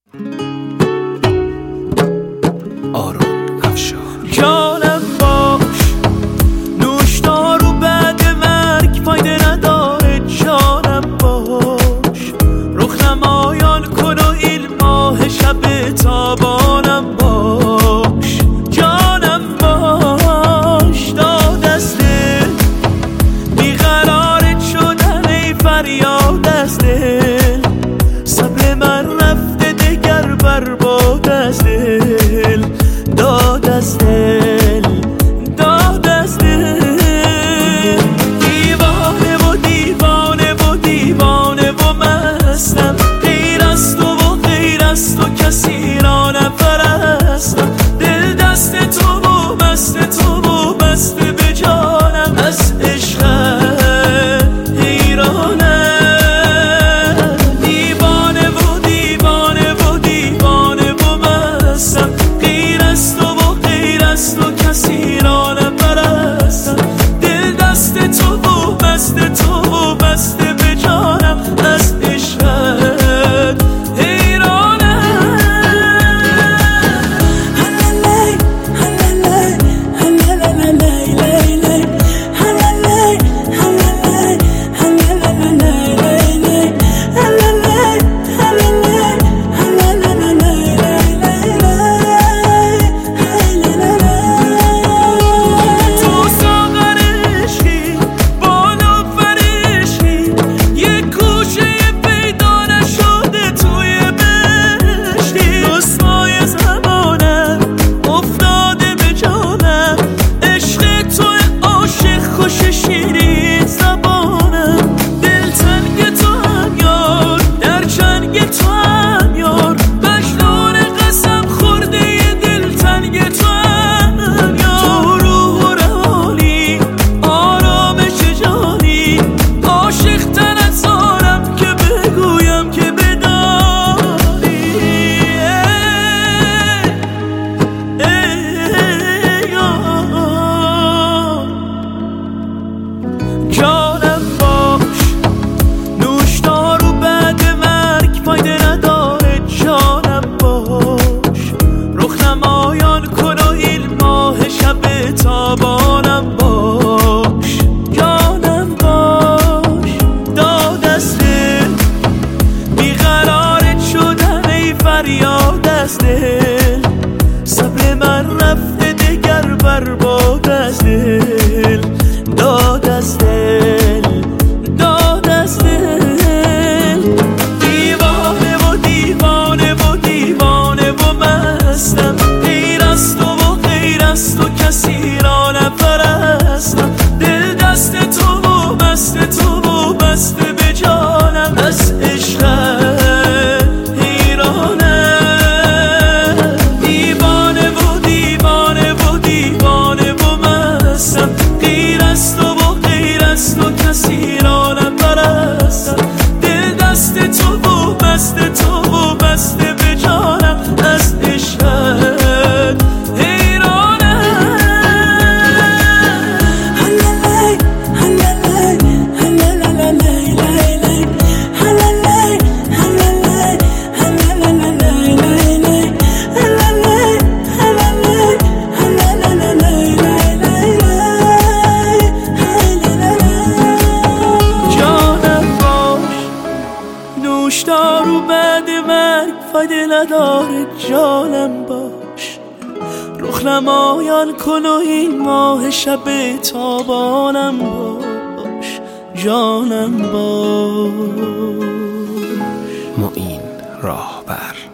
آرون افشار. جانم باش، نوشدار و بعد مرگ فایده نداره. جانم باش، رخ نمایان کن و این ماه شب تابانم باش. جانم باش، داد از دل بیقرارت شدن ای فریاد از دل. صبر من رفته دگر برباد از دل. داد از دل، داد از دل. دیوانه و دیوانه و دیوانه و مستم. غیر از تو و غیر از تو کسی را نپرستم. دل دست تو و مست تو و مست به جانم. از عشقت حیرانم. دیوانه و دیوانه و دیوانه و مستم. غیر از تو و غیر از تو کسی را نپرستم. دل دست تو و مست تو و مست به جانم. از عشقت حیرانم. جانم باش، نوشدار و بعد مرگ فایده نداره. جانم باش، رخ نمایان کن و این ماه شب تابانم باش. جانم باش، داد از دل بیقرارت شدن ای فریاد از دل. صبر من رفته دگر برباد از دل. داد از دل، داد از دل. دیوانه و دیوانه و دیوانه و مستم. غیر از تو و غیر از تو کسی را نپرستم. دل دست تو و مست تو و مست به جانم. از عشقت حیرانم. دیوانه و دیوانه و دیوانه و مستم. غیر از تو و غیر از تو کسی را نپرستم. دل دست تو و مست تو و مست به جانم. از عشقت حیرانم. نوشدار و بعد مرگ فایده نداره. جانم باش، رخ نمایان کن و این ماه شب تابانم باش. جانم باش. معین راهبر.